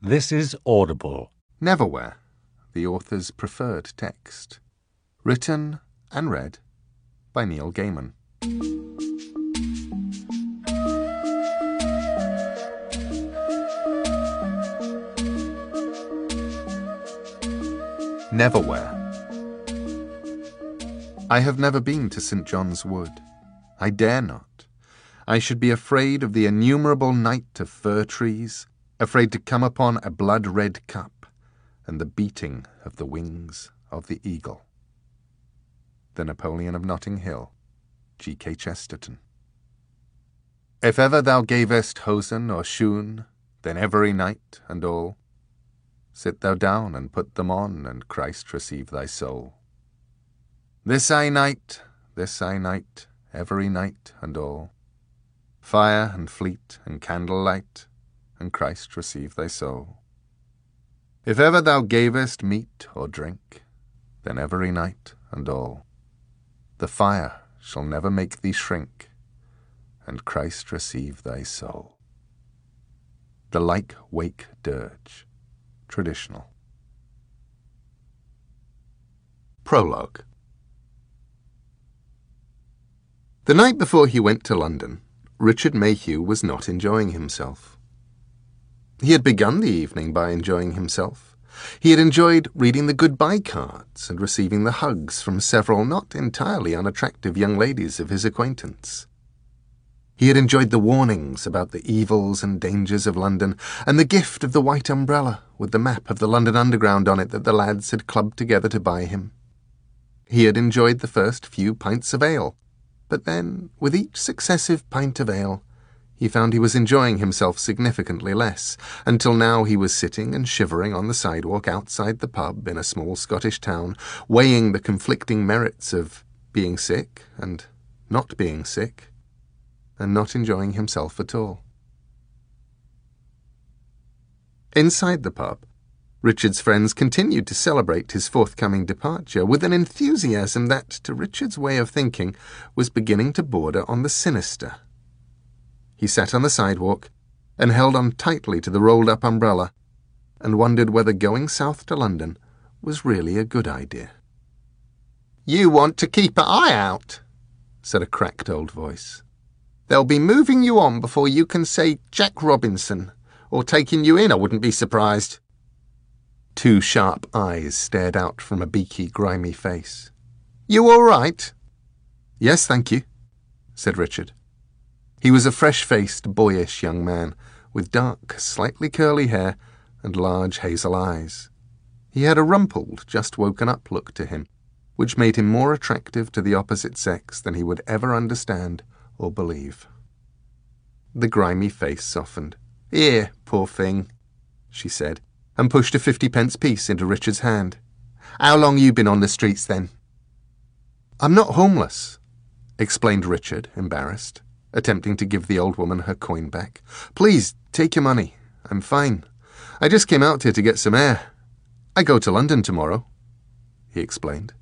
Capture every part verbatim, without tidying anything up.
This is Audible. Neverwhere, the author's preferred text. Written and read by Neil Gaiman. Neverwhere. I have never been to Saint John's Wood. I dare not. I should be afraid of the innumerable night of fir trees, afraid to come upon a blood-red cup, and the beating of the wings of the eagle. The Napoleon of Notting Hill, G K Chesterton. If ever thou gavest hosen or shoon, then every night and all, sit thou down and put them on, and Christ receive thy soul. This I night, this I night, every night and all, fire and fleet and candle light, and Christ receive thy soul. If ever thou gavest meat or drink, then every night and all, the fire shall never make thee shrink, and Christ receive thy soul. The Lyke Wake Dirge, traditional. Prologue. The night before he went to London, Richard Mayhew was not enjoying himself. He had begun the evening by enjoying himself. He had enjoyed reading the goodbye cards and receiving the hugs from several not entirely unattractive young ladies of his acquaintance. He had enjoyed the warnings about the evils and dangers of London, and the gift of the white umbrella with the map of the London Underground on it that the lads had clubbed together to buy him. He had enjoyed the first few pints of ale, but then, with each successive pint of ale, he found he was enjoying himself significantly less, until now he was sitting and shivering on the sidewalk outside the pub in a small Scottish town, weighing the conflicting merits of being sick and not being sick, and not enjoying himself at all. Inside the pub, Richard's friends continued to celebrate his forthcoming departure with an enthusiasm that, to Richard's way of thinking, was beginning to border on the sinister. He sat on the sidewalk and held on tightly to the rolled-up umbrella and wondered whether going south to London was really a good idea. "You want to keep an eye out," said a cracked old voice. "They'll be moving you on before you can say Jack Robinson, or taking you in, I wouldn't be surprised." Two sharp eyes stared out from a beaky, grimy face. "You all right?" "Yes, thank you," said Richard. He was a fresh-faced, boyish young man, with dark, slightly curly hair and large hazel eyes. He had a rumpled, just-woken-up look to him, which made him more attractive to the opposite sex than he would ever understand or believe. The grimy face softened. "Here, poor thing," she said, and pushed a fifty-pence piece into Richard's hand. "How long you been on the streets, then?" "I'm not homeless," explained Richard, embarrassed, attempting to give the old woman her coin back. "Please, take your money. I'm fine. I just came out here to get some air. I go to London tomorrow," he explained.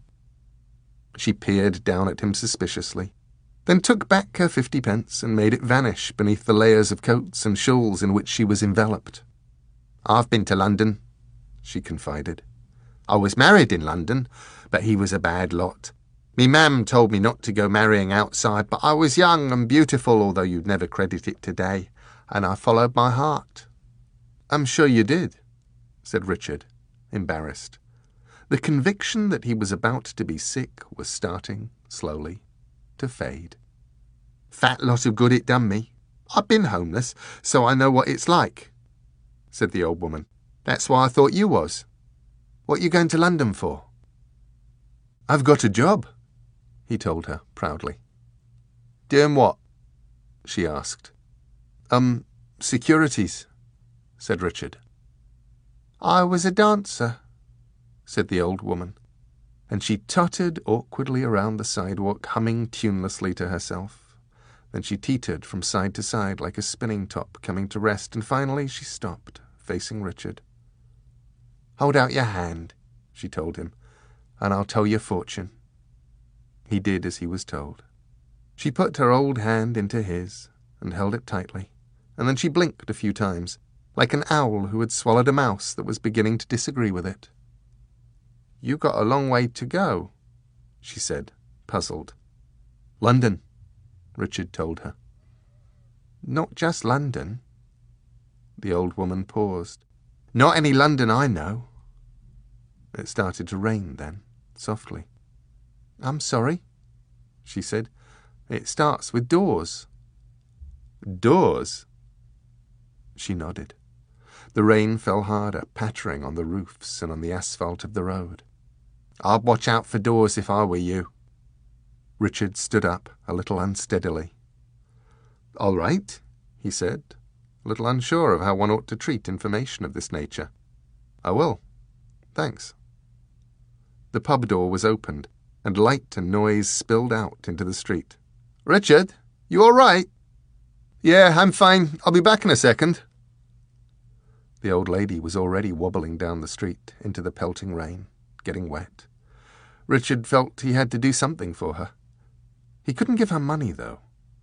She peered down at him suspiciously, then took back her fifty-pence and made it vanish beneath the layers of coats and shawls in which she was enveloped. "I've been to London," she confided. "I was married in London, but he was a bad lot. Me mam told me not to go marrying outside, but I was young and beautiful, although you'd never credit it today, and I followed my heart." "I'm sure you did," said Richard, embarrassed. The conviction that he was about to be sick was starting, slowly, to fade. "Fat lot of good it done me. I've been homeless, so I know what it's like," said the old woman. "That's why I thought you was. What you going to London for?" "I've got a job," he told her proudly. "Doing what?" she asked. Um, securities," said Richard. "I was a dancer," said the old woman, and she tottered awkwardly around the sidewalk, humming tunelessly to herself. Then she teetered from side to side like a spinning top coming to rest, and finally she stopped, facing Richard. "Hold out your hand," she told him, "and I'll tell your fortune." He did as he was told. She put her old hand into his and held it tightly, and then she blinked a few times, like an owl who had swallowed a mouse that was beginning to disagree with it. "You got a long way to go," she said, puzzled. "London," Richard told her. "Not just London." The old woman paused. "Not any London I know." It started to rain then, softly. "I'm sorry," she said. "It starts with doors." "Doors?" She nodded. The rain fell harder, pattering on the roofs and on the asphalt of the road. "I'd watch out for doors if I were you." Richard stood up, a little unsteadily. "All right," he said, a little unsure of how one ought to treat information of this nature. "I will. Thanks." The pub door was opened, and light and noise spilled out into the street. "Richard, you all right?" "Yeah, I'm fine. I'll be back in a second." The old lady was already wobbling down the street into the pelting rain, getting wet. Richard felt he had to do something for her. He couldn't give her money, though.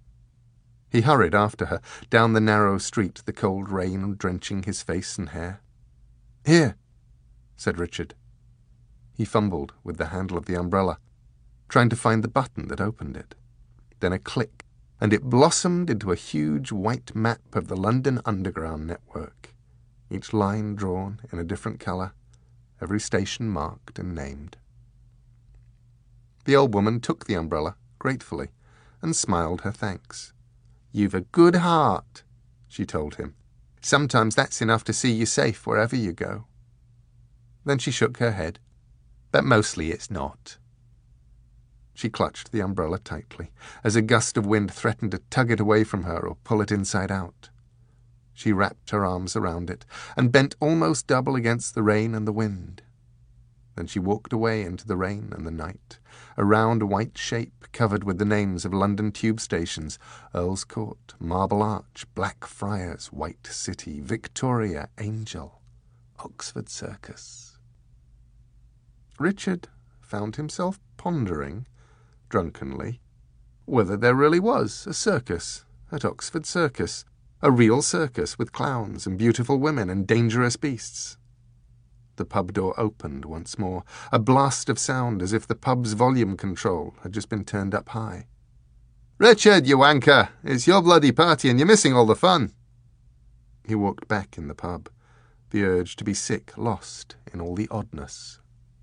He hurried after her, down the narrow street, the cold rain drenching his face and hair. "Here," said Richard. He fumbled with the handle of the umbrella, trying to find the button that opened it. Then a click, and it blossomed into a huge white map of the London Underground network, each line drawn in a different colour, every station marked and named. The old woman took the umbrella, gratefully, and smiled her thanks. "You've a good heart," she told him. "Sometimes that's enough to see you safe wherever you go." Then she shook her head. "But mostly it's not." She clutched the umbrella tightly, as a gust of wind threatened to tug it away from her or pull it inside out. She wrapped her arms around it, and bent almost double against the rain and the wind. Then she walked away into the rain and the night, a round white shape covered with the names of London tube stations: Earl's Court, Marble Arch, Blackfriars, White City, Victoria, Angel, Oxford Circus. Richard found himself pondering, drunkenly, whether there really was a circus at Oxford Circus, a real circus with clowns and beautiful women and dangerous beasts. The pub door opened once more, a blast of sound as if the pub's volume control had just been turned up high. "Richard, you wanker! It's your bloody party and you're missing all the fun." He walked back in the pub, the urge to be sick lost in all the oddness.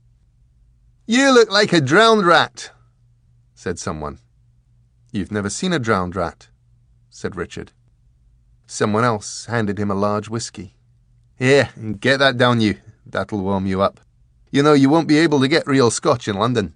"You look like a drowned rat," said someone. "You've never seen a drowned rat," said Richard. Someone else handed him a large whiskey. "Here, get that down you. That'll warm you up. You know, you won't be able to get real Scotch in London."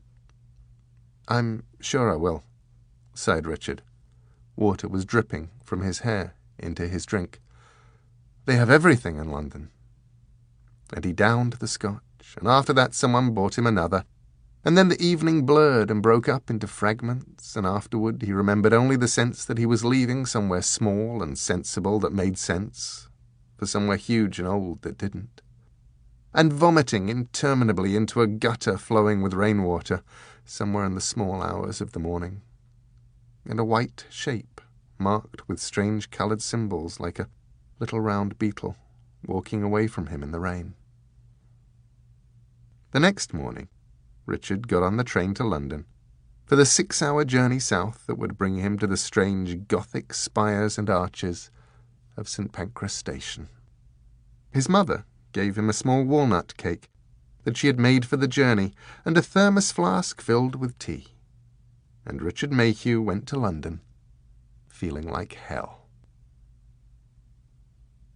"I'm sure I will," sighed Richard. Water was dripping from his hair into his drink. "They have everything in London." And he downed the Scotch, and after that someone bought him another, and then the evening blurred and broke up into fragments, and afterward he remembered only the sense that he was leaving somewhere small and sensible that made sense, for somewhere huge and old that didn't, and vomiting interminably into a gutter flowing with rainwater somewhere in the small hours of the morning, and a white shape marked with strange coloured symbols like a little round beetle walking away from him in the rain. The next morning, Richard got on the train to London for the six-hour journey south that would bring him to the strange Gothic spires and arches of St Pancras Station. His mother gave him a small walnut cake that she had made for the journey and a thermos flask filled with tea. And Richard Mayhew went to London, feeling like hell.